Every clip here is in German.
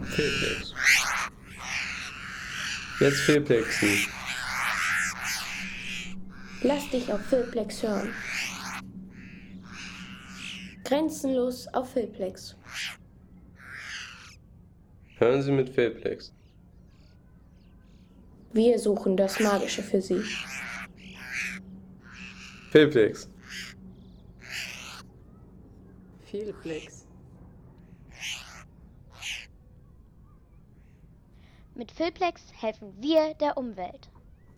Fehlplex. Jetzt Fehlplexen. Lass dich auf Fehlplex hören. Grenzenlos auf Fehlplex. Hören Sie mit Fehlplex. Wir suchen das Magische für Sie. Fehlplex. Fehlplex. Mit Fehlplex helfen wir der Umwelt.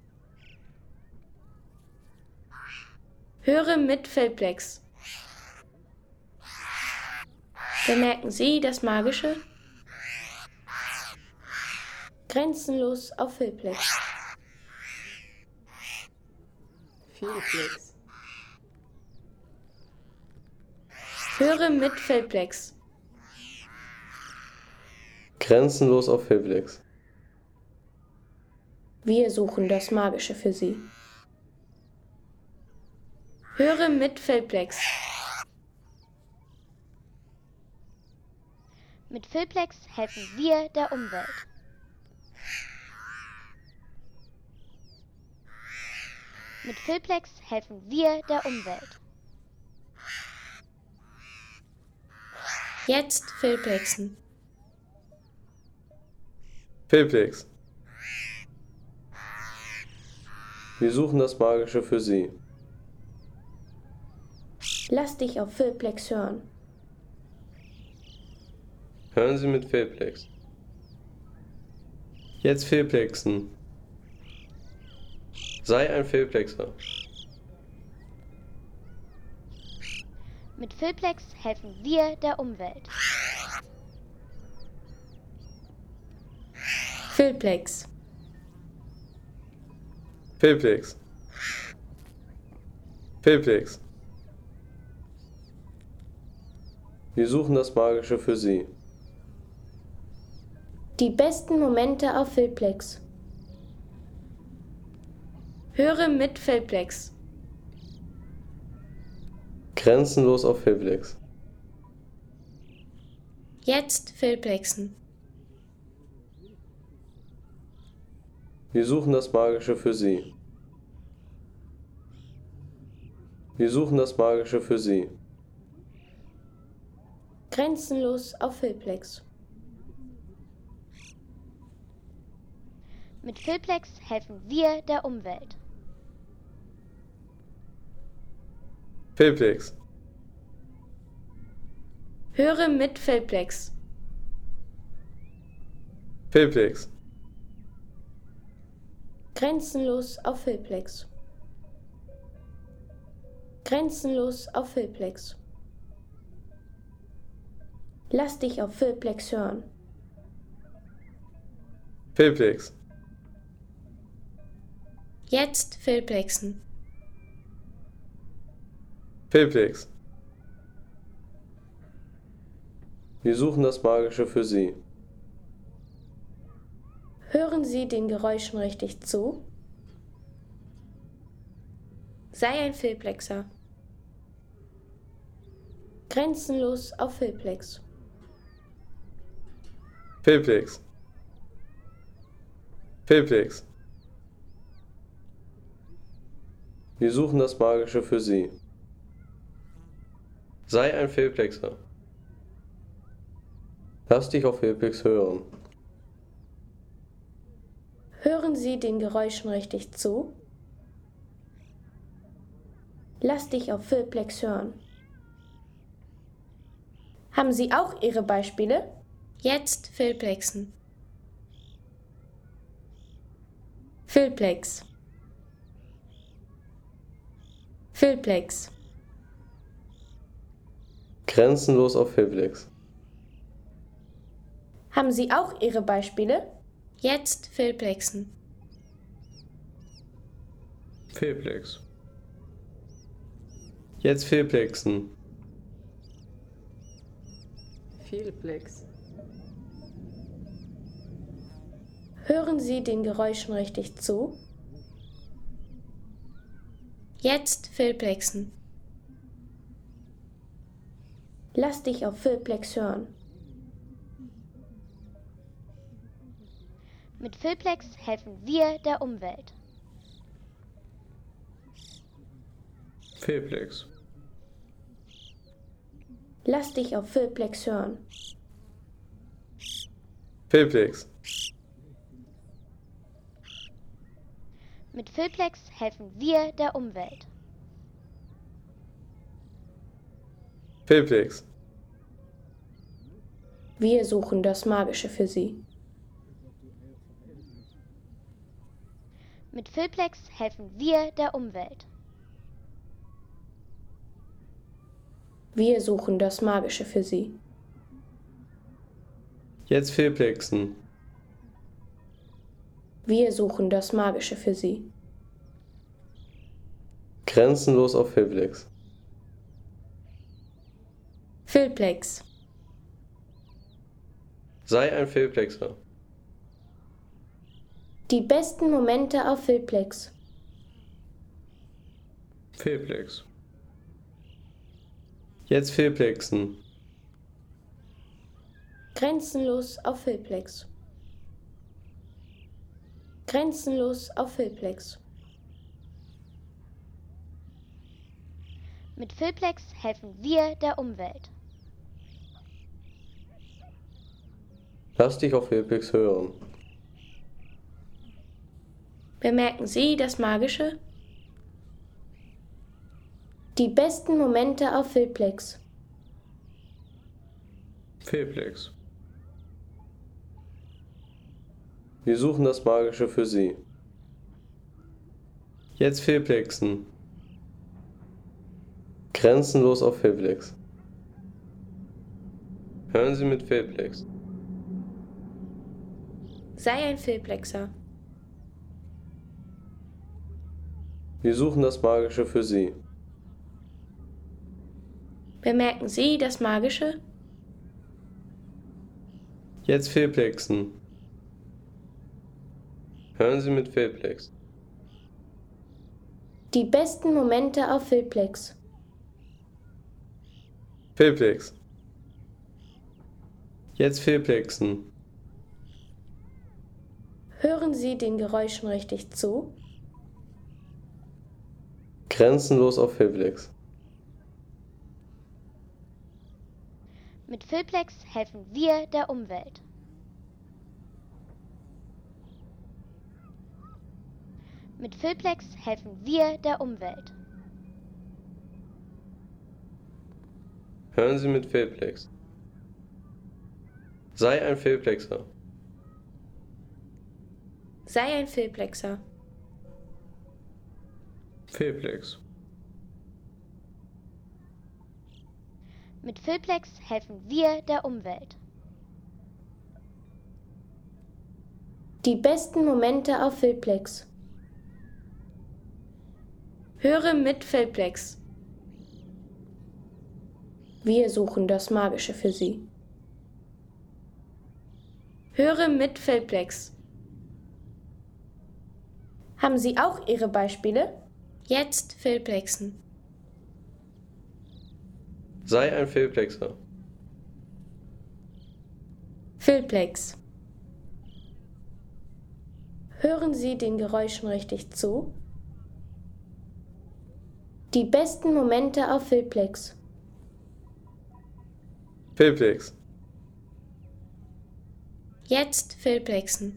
Höre mit Fehlplex. Bemerken Sie das Magische? Grenzenlos auf Fehlplex. Fehlplex. Höre mit Fehlplex. Grenzenlos auf Fehlplex. Wir suchen das Magische für Sie. Höre mit Fehlplex. Mit Fehlplex helfen wir der Umwelt. Mit Fehlplex helfen wir der Umwelt. Jetzt Fehlplexen. Fehlplex. Wir suchen das Magische für Sie. Lass dich auf Fehlplex hören. Hören Sie mit Fehlplex. Jetzt Fehlplexen. Sei ein Fehlplexer. Mit Fehlplex helfen wir der Umwelt. Fehlplex. Fehlplex. Fehlplex. Wir suchen das Magische für Sie. Die besten Momente auf Fehlplex. Höre mit Fehlplex. Grenzenlos auf Fehlplex. Jetzt Fehlplexen. Wir suchen das Magische für Sie. Wir suchen das Magische für Sie. Grenzenlos auf Fehlplex. Mit Fehlplex helfen wir der Umwelt. Fehlplex. Höre mit Fehlplex. Fehlplex. Grenzenlos auf Fehlplex. Grenzenlos auf Fehlplex. Lass dich auf Fehlplex hören. Fehlplex. Jetzt Fehlplexen. Fehlplex. Wir suchen das Magische für Sie. Hören Sie den Geräuschen richtig zu? Sei ein Fehlplexer. Grenzenlos auf Fehlplex. Fehlplex. Fehlplex. Wir suchen das Magische für Sie. Sei ein Fehlplexer. Lass dich auf Fehlplex hören. Hören Sie den Geräuschen richtig zu? Lass dich auf Fehlplex hören. Haben Sie auch Ihre Beispiele? Jetzt Fehlplexen. Fehlplex. Fehlplex. Grenzenlos auf Fehlplex. Haben Sie auch Ihre Beispiele? Jetzt Fehlplexen. Fehlplex. Jetzt Fehlplexen. Fehlplex. Hören Sie den Geräuschen richtig zu? Jetzt Fehlplexen. Lass dich auf Fehlplex hören. Mit Filplex helfen wir der Umwelt. Filplex. Lass dich auf Filplex hören. Filplex. Mit Filplex helfen wir der Umwelt. Filplex. Wir suchen das Magische für Sie. Mit Filplex helfen wir der Umwelt. Wir suchen das Magische für Sie. Jetzt Filplexen. Wir suchen das Magische für Sie. Grenzenlos auf Filplex. Filplex. Sei ein Filplexer. Die besten Momente auf Filplex. Filplex. Jetzt Filplexen. Grenzenlos auf Filplex. Grenzenlos auf Filplex. Mit Filplex helfen wir der Umwelt. Lass dich auf Filplex hören. Bemerken Sie das Magische? Die besten Momente auf Filplex. Filplex. Wir suchen das Magische für Sie. Jetzt Filplexen. Grenzenlos auf Filplex. Hören Sie mit Filplex. Sei ein Filplexer. Wir suchen das Magische für Sie. Bemerken Sie das Magische? Jetzt Filplexen. Hören Sie mit Filplex. Die besten Momente auf Filplex. Filplex. Jetzt Filplexen. Hören Sie den Geräuschen richtig zu? Grenzenlos auf Filplex. Mit Filplex helfen wir der Umwelt. Mit Filplex helfen wir der Umwelt. Hören Sie mit Filplex. Sei ein Filplexer. Sei ein Filplexer. Filplex. Mit Filplex helfen wir der Umwelt. Die besten Momente auf Filplex. Höre mit Filplex. Wir suchen das Magische für Sie. Höre mit Filplex. Haben Sie auch Ihre Beispiele? Jetzt Filplexen. Sei ein Filplexer. Filplex. Hören Sie den Geräuschen richtig zu? Die besten Momente auf Filplex. Filplex. Jetzt Filplexen.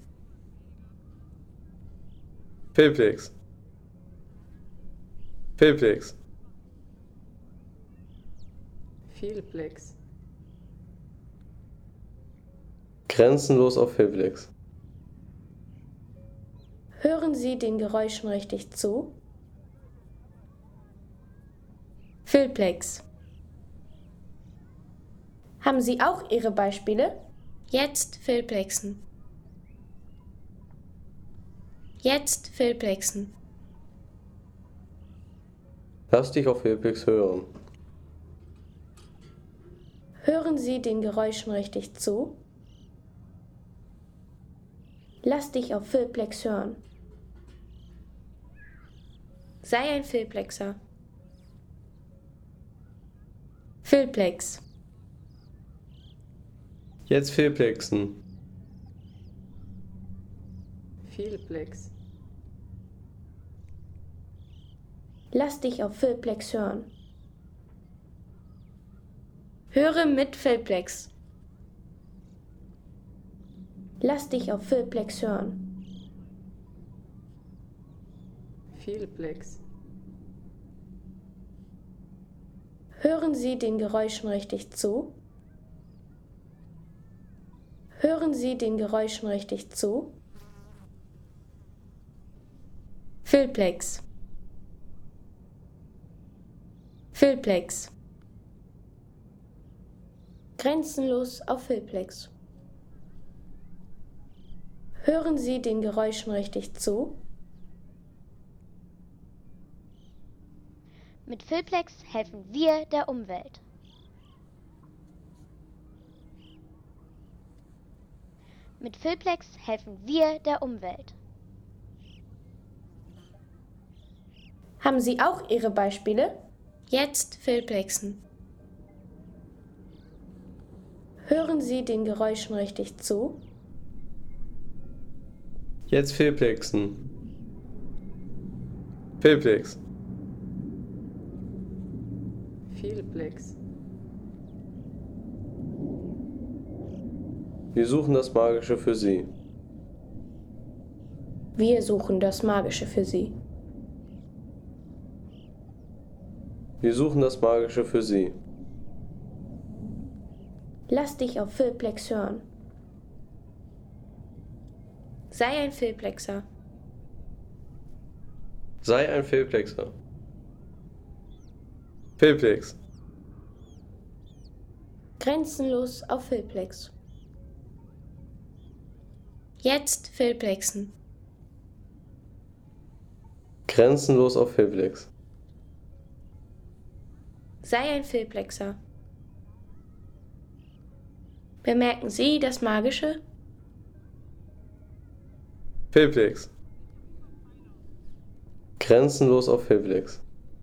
Filplex. Filplex. Filplex. Grenzenlos auf Filplex. Hören Sie den Geräuschen richtig zu? Filplex. Haben Sie auch Ihre Beispiele? Jetzt Filplexen. Jetzt Filplexen. Lass dich auf Filplex hören. Hören Sie den Geräuschen richtig zu? Lass dich auf Filplex hören. Sei ein Filplexer. Filplex. Jetzt Filplexen. Vielplex. Lass dich auf Filplex hören. Höre mit Filplex. Lass dich auf Filplex hören. Vielplex. Hören Sie den Geräuschen richtig zu? Hören Sie den Geräuschen richtig zu? Filplex. Filplex. Grenzenlos auf Filplex. Hören Sie den Geräuschen richtig zu? Mit Filplex helfen wir der Umwelt. Mit Filplex helfen wir der Umwelt. Haben Sie auch Ihre Beispiele? Jetzt Filplexen. Hören Sie den Geräuschen richtig zu? Jetzt Filplexen. Filplex. Vielplex. Wir suchen das Magische für Sie. Wir suchen das Magische für Sie. Wir suchen das Magische für Sie. Lass dich auf Filplex hören. Sei ein Filplexer. Sei ein Filplexer. Filplex. Grenzenlos auf Filplex. Jetzt Filplexen. Grenzenlos auf Filplex. Sei ein Filplexer. Bemerken Sie das Magische? Filplex. Grenzenlos auf Filplex.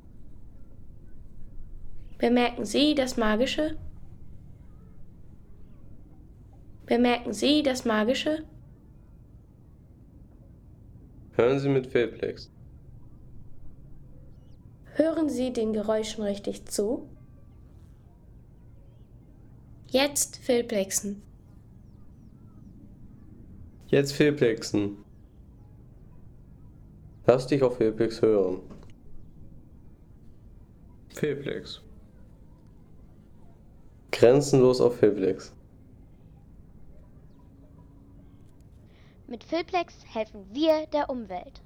Bemerken Sie das Magische? Bemerken Sie das Magische? Hören Sie mit Filplex. Hören Sie den Geräuschen richtig zu? Jetzt Filplexen. Jetzt Filplexen. Lass dich auf Filplex hören. Filplex. Grenzenlos auf Filplex. Mit Filplex helfen wir der Umwelt.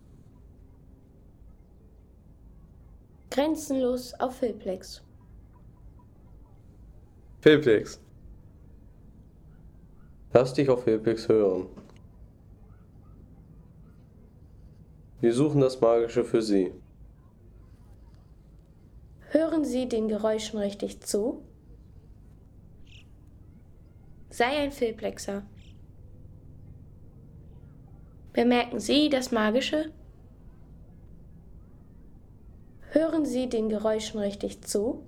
Grenzenlos auf Filplex. Filplex. Lass dich auf Filplex hören. Wir suchen das Magische für Sie. Hören Sie den Geräuschen richtig zu? Sei ein Filplexer. Bemerken Sie das Magische? Hören Sie den Geräuschen richtig zu?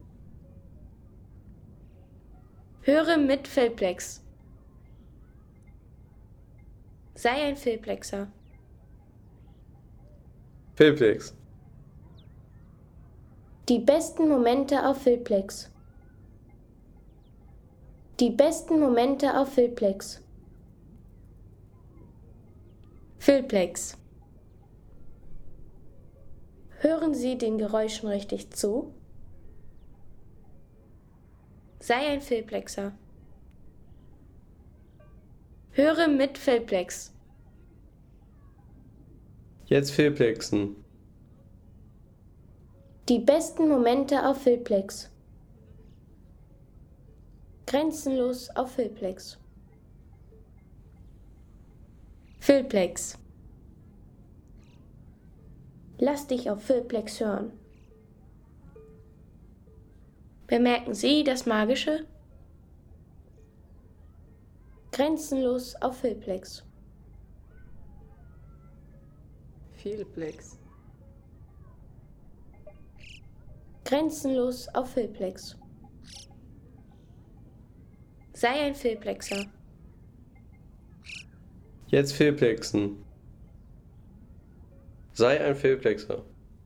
Höre mit Filplex. Sei ein Filplexer. Filplex. Die besten Momente auf Filplex. Die besten Momente auf Filplex. Filplex. Hören Sie den Geräuschen richtig zu? Sei ein Filplexer. Höre mit Filplex. Jetzt Filplexen. Die besten Momente auf Filplex. Grenzenlos auf Filplex. Filplex. Lass dich auf Filplex hören. Bemerken Sie das Magische? Grenzenlos auf Filplex. Vielplex. Grenzenlos auf Filplex. Sei ein Filplexer. Jetzt Filplexen. Sei ein Fehlplexer.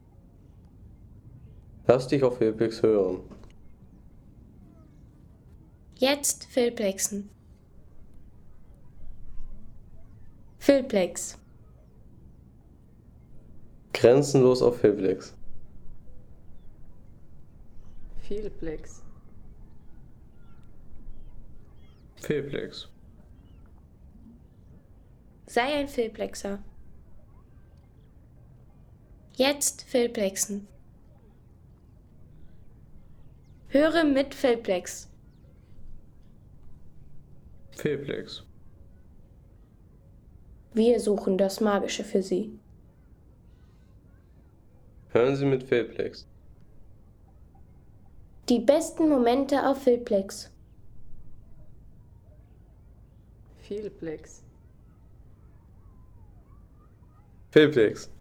Lass dich auf Fehlplex hören. Jetzt Fehlplexen. Fehlplex. Grenzenlos auf Fehlplex. Vielplex. Fehlplex. Sei ein Fehlplexer. Jetzt Fehlplexen. Höre mit Fehlplex. Fehlplex. Wir suchen das Magische für Sie. Hören Sie mit Fehlplex. Die besten Momente auf Fehlplex. Vielplex. Fehlplex.